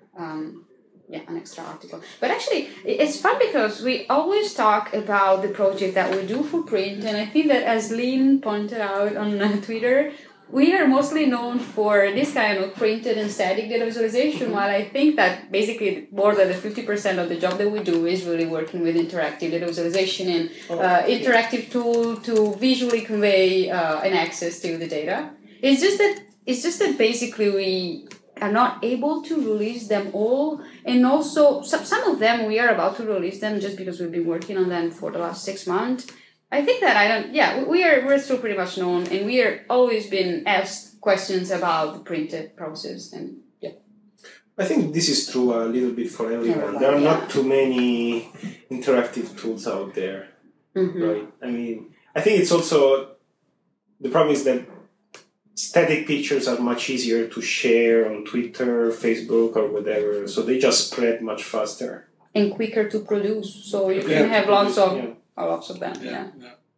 article. But actually, it's fun because we always talk about the project that we do for print, and I think that as Lynn pointed out on Twitter, we are mostly known for this kind of printed and static data visualization, while I think that basically more than the 50% of the job that we do is really working with interactive data visualization and interactive tool to visually convey an access to the data. It's just that basically we are not able to release them all, and also some of them we are about to release them just because we've been working on them for the last 6 months. I think that we're still pretty much known, and we are always been asked questions about the printed process, and I think this is true a little bit for everyone. There are not too many interactive tools out there, right? I mean, I think it's also, the problem is that static pictures are much easier to share on Twitter, Facebook, or whatever, so they just spread much faster. And quicker to produce, so you can have lots of them. Yeah.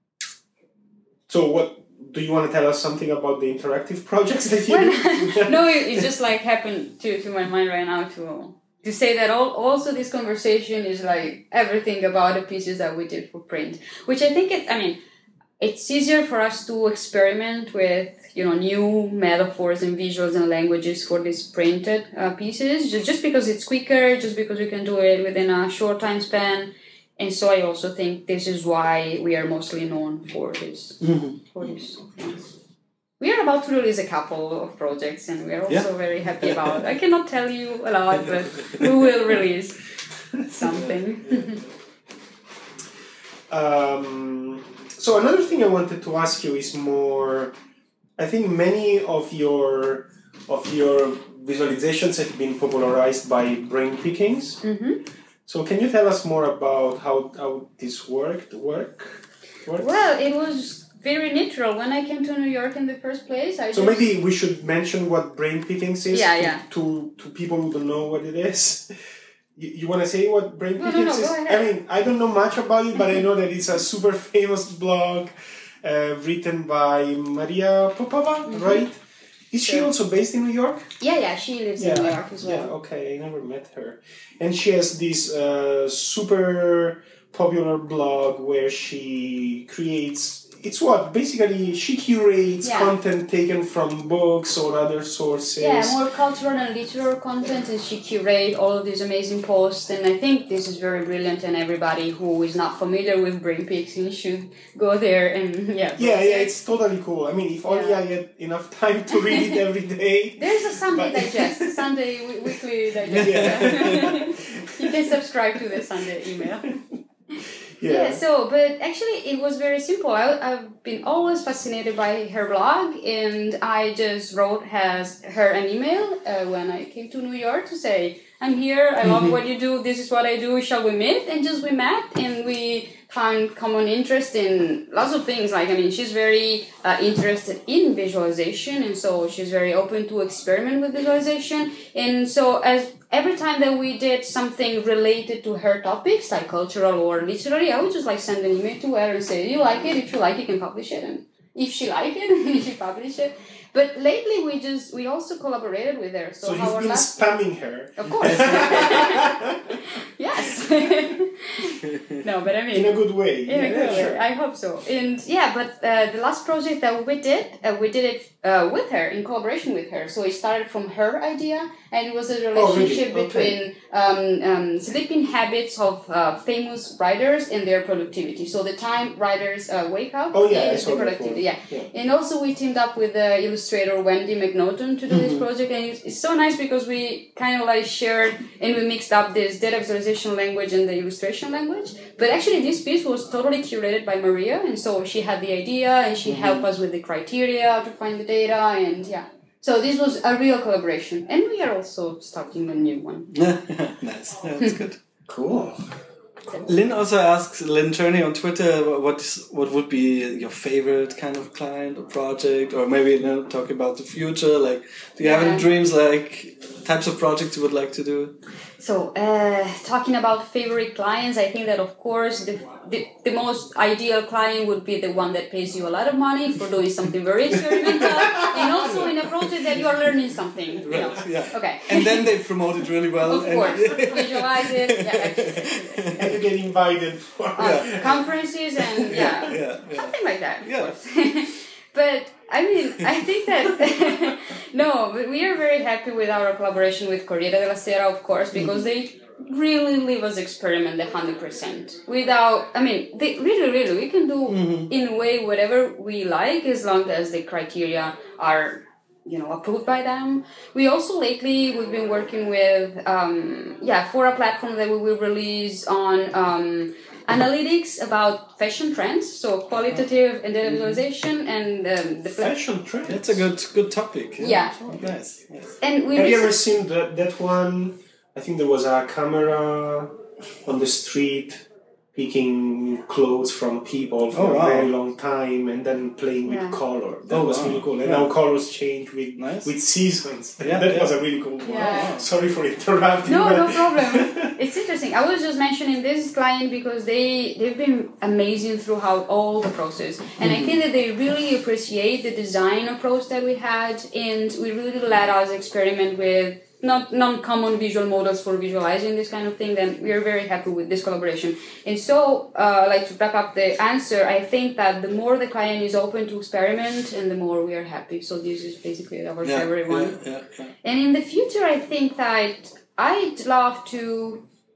So what do you want to tell us something about the interactive projects that you do? No, it just like happened to my mind right now to say that also this conversation is like everything about the pieces that we did for print, which I think it's easier for us to experiment with new metaphors and visuals and languages for these printed pieces, just because it's quicker, just because we can do it within a short time span. And so I also think this is why we are mostly known for this. For this. We are about to release a couple of projects, and we are also very happy about it. I cannot tell you a lot, but we will release something. So another thing I wanted to ask you is more. I think many of your visualizations have been popularized by brain pickings. So can you tell us more about how this worked? Well, it was very natural. When I came to New York in the first place, maybe we should mention what brain pickings is to people who don't know what it is. You want to say what brain pickings is? Go ahead. I mean, I don't know much about it, but I know that it's a super famous blog written by Maria Popova, right? Is she also based in New York? Yeah, she lives in New York as well. Yeah, okay, I never met her. And she has this super popular blog where she creates... It's what? Basically, she curates content taken from books or other sources. Yeah, more cultural and literary content, and she curates all of these amazing posts. And I think this is very brilliant, and everybody who is not familiar with brain picking should go there and it's totally cool. I mean, if only I had enough time to read it every day. There's a Sunday Digest, Sunday weekly digest. You can subscribe to the Sunday email. But actually it was very simple. I've been always fascinated by her blog, and I just wrote her an email when I came to New York to say, I'm here, I love what you do, this is what I do, shall we meet? And just we met, and we found common interest in lots of things. Like, I mean, she's very interested in visualization, and so she's very open to experiment with visualization. And so every time that we did something related to her topics, like cultural or literary, I would just send an email to her and say, you like it? If you like it, you can publish it. And if she liked it, she published it. But lately we also collaborated with her. So you've been spamming her. Of course. Yes. No, but I mean... In a good way. In a good way. I hope so. And but the last project that we did it with her, in collaboration with her. So it started from her idea, and it was a relationship between sleeping habits of famous writers and their productivity. So the time writers wake up and the productivity. Yeah. And also we teamed up with the illustrator Wendy McNaughton to do this project, and it's so nice because we kind of shared and we mixed up this data visualization language and the illustration language. But actually this piece was totally curated by Maria, and so she had the idea and she helped us with the criteria to find the data, and so this was a real collaboration, and we are also starting a new one. Nice, that's good. Cool. Lynn also asks, Lynn Turney on Twitter, what would be your favorite kind of client or project, or maybe talk about the future. Like, do you have any dreams, like types of projects you would like to do? So, talking about favorite clients, I think that of course the most ideal client would be the one that pays you a lot of money for doing something very experimental, and also in a project that you are learning something. Right. Yeah. Okay. And then they promote it really well. Of course, visualize it. Yeah. And you get invited for conferences and something like that. Yeah. But I mean, I think that but we are very happy with our collaboration with Corriere della Sera, of course, because they really leave us experiment 100%. They really we can do in a way whatever we like, as long as the criteria are approved by them. We also lately we've been working with for a platform that we will release on analytics about fashion trends, so qualitative and data visualization, and the fashion trends. That's a good topic. Yeah. Nice. And have you ever seen that one? I think there was a camera on the street picking clothes from people for a very long time and then playing with color. That was really cool. And now colors change with seasons. That was a really cool one. Yeah. Sorry for interrupting. No problem. It's interesting. I was just mentioning this client because they've been amazing throughout all the process. And I think that they really appreciate the design approach that we had, and we really let us experiment with not non-common visual models for visualizing this kind of thing. Then we are very happy with this collaboration. And so, to wrap up the answer, I think that the more the client is open to experiment, and the more we are happy. So this is basically our favorite one. Yeah. And in the future, I think that I'd love to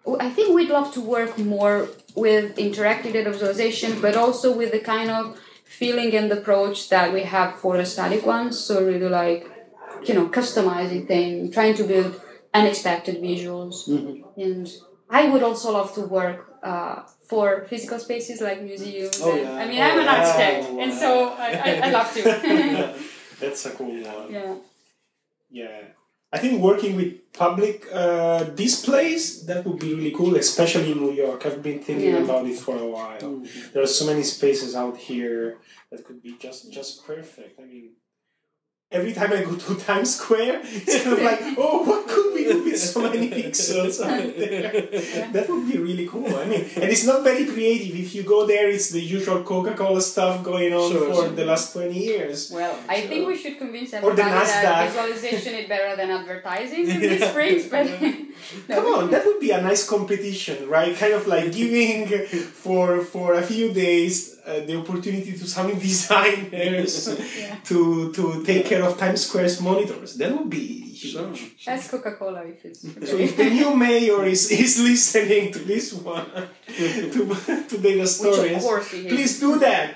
I think we'd love to work more with interactive data visualization, but also with the kind of feeling and approach that we have for the static ones. So really like, customizing things, trying to build unexpected visuals. And I would also love to work for physical spaces like museums. I mean, I'm an architect, and so I love to. That's a cool one. Yeah. Yeah. I think working with public displays, that would be really cool, especially in New York. I've been thinking about it for a while. There are so many spaces out here that could be just perfect. I mean, every time I go to Times Square, it's kind of like, oh, what could we do with so many pixels out there? That would be really cool. I mean, and it's not very creative. If you go there, it's the usual Coca-Cola stuff going on for the last 20 years. Well, I think we should convince everybody that visualization is better than advertising in these springs, but... Come on, that would be a nice competition, right? Kind of like giving for a few days the opportunity to some designers to take care of Times Square's monitors. That would be huge. That's Coca-Cola if it's... So if the new mayor is listening to this one, to data stories, please do that.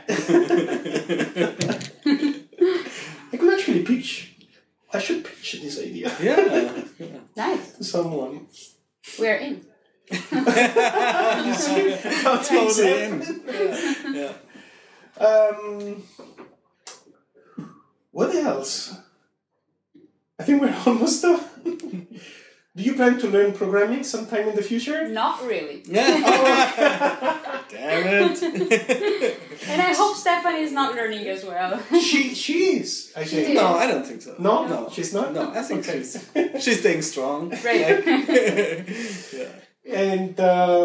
I could actually I should pitch this idea. Yeah. Nice. To someone. We're in. You see how things happen? Yeah. What else? I think we're almost done. Do you plan to learn programming sometime in the future? Not really. Damn it. And I hope Stephanie is not learning as well. She is. I think. No, I don't think so. No, she's not. No, I think she's staying strong. Right. And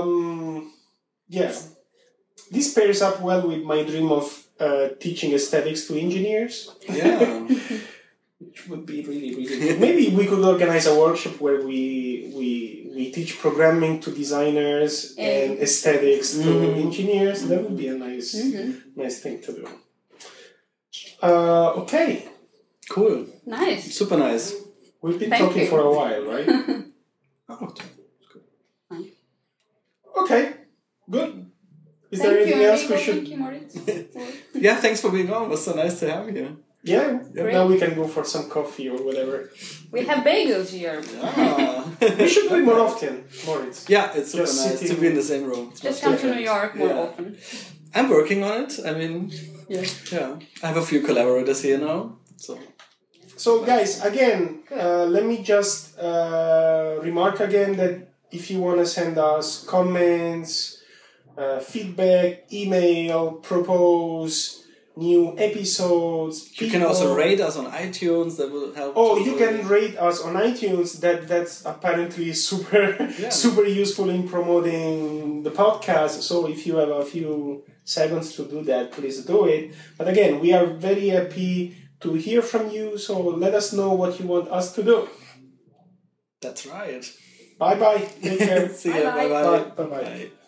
this pairs up well with my dream of teaching aesthetics to engineers. Yeah. Which would be really, really good. Maybe we could organize a workshop where we teach programming to designers and aesthetics to engineers. That would be a nice thing to do. Okay. Cool. Nice. Super nice. We've been talking for a while, right? Okay. Good. Is there anything else we should... Thank you, Moritz. Yeah, thanks for being on. It was so nice to have you. Yeah, now we can go for some coffee or whatever. We have bagels here. We should do it more often, Moritz. Yeah, it's super nice to be in the same room. Just come to New York more often. I'm working on it. I mean, I have a few collaborators here now. So guys, again, let me just remark again that if you want to send us comments, feedback, email, propose new episodes. You can also rate us on iTunes. That will help. Oh, you can rate us on iTunes. That's apparently super useful in promoting the podcast. So if you have a few seconds to do that, please do it. But again, we are very happy to hear from you. So let us know what you want us to do. That's right. Bye bye. Take care. See ya. Bye-bye. Bye bye.